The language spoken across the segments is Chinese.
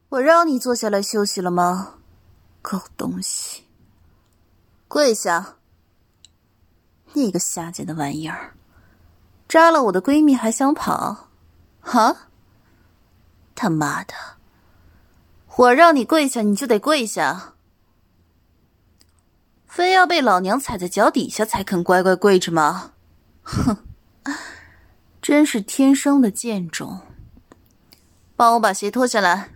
我让你坐下来休息了吗？狗东西，跪下！你个下贱的玩意儿，扎了我的闺蜜还想跑？哈？他妈的！我让你跪下，你就得跪下，非要被老娘踩在脚底下才肯乖乖跪着吗？哼，真是天生的贱种！帮我把鞋脱下来。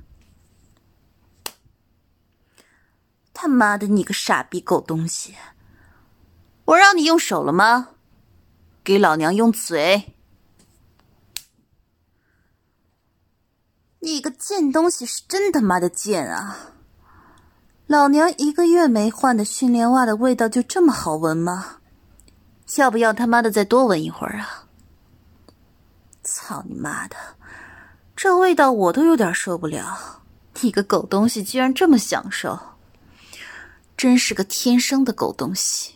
他妈的，你个傻逼狗东西！我让你用手了吗？给老娘用嘴！你个贱东西是真他妈的贱啊！老娘1个月没换的训练袜的味道就这么好闻吗？要不要他妈的再多闻一会儿啊？操你妈的，这味道我都有点受不了，你个狗东西居然这么享受，真是个天生的狗东西！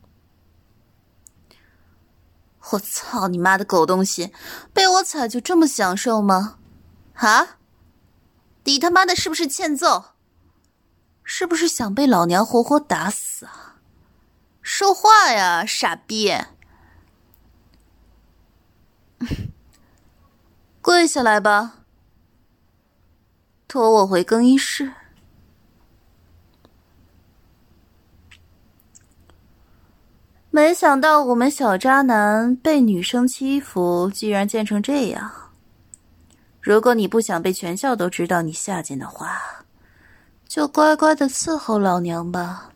我操你妈的狗东西，被我踩就这么享受吗？啊？你他妈的是不是欠揍？是不是想被老娘活活打死啊？说话呀，傻逼！跪下来吧，拖我回更衣室。没想到我们小渣男被女生欺负，居然贱成这样。如果你不想被全校都知道你下贱的话，就乖乖的伺候老娘吧。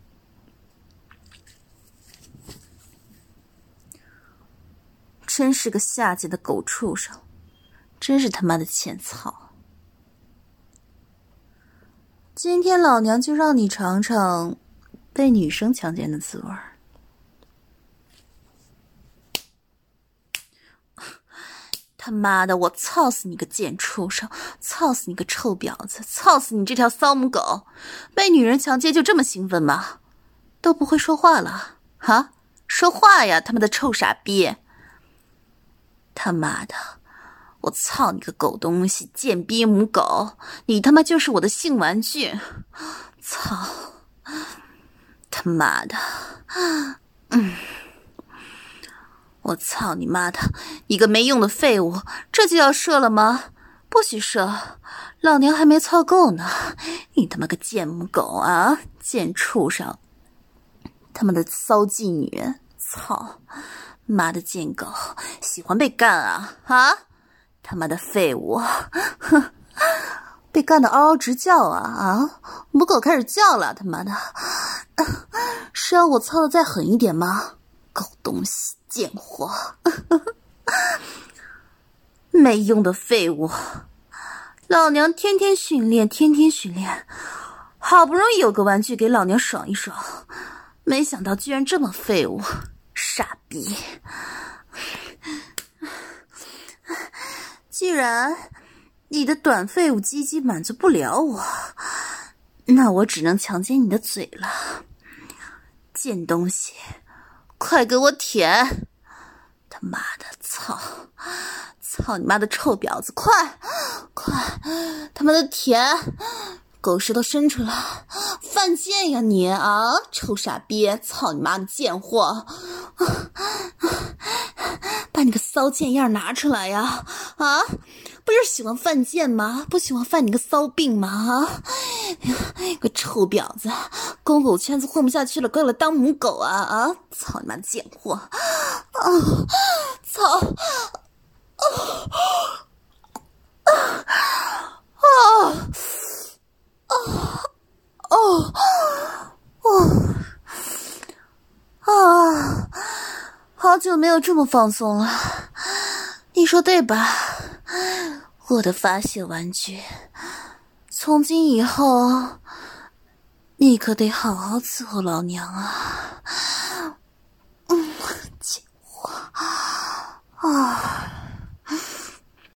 真是个下贱的狗畜生，真是他妈的欠操！今天老娘就让你尝尝被女生强奸的滋味儿。他妈的，我操死你个贱畜生，操死你个臭婊子，操死你这条骚母狗！被女人强奸就这么兴奋吗？都不会说话了啊？说话呀，他妈的臭傻逼！他妈的，我操你个狗东西，贱逼母狗！你他妈就是我的性玩具！操！他妈的！我操你妈的，你个没用的废物，这就要射了吗？不许射，老娘还没操够呢！你他妈个贱母狗啊，贱畜生，他妈的骚妓女，操！妈的贱狗，喜欢被干啊？啊！他妈的废物，哼！被干得嗷嗷直叫啊！啊！母狗开始叫了，他妈的！是要我操的再狠一点吗？狗东西，贱货，没用的废物！老娘天天训练，天天训练，好不容易有个玩具给老娘爽一爽，没想到居然这么废物，傻逼！既然你的短废物鸡鸡满足不了我，那我只能强奸你的嘴了，贱东西！快给我舔！他妈的，操你妈的臭婊子！快，他妈的舔！狗舌头伸出来，犯贱呀你啊！臭傻逼！操你妈的贱货！把你个骚贱样拿出来呀！啊！不是喜欢犯贱吗？不喜欢犯你个骚病吗？啊！个臭婊子，公狗圈子混不下去了，过来当母狗啊！啊！操你妈的贱货！啊！操！好久没有这么放松了，你说对吧？我的发泄玩具，从今以后，你可得好好伺候老娘啊！贱货啊！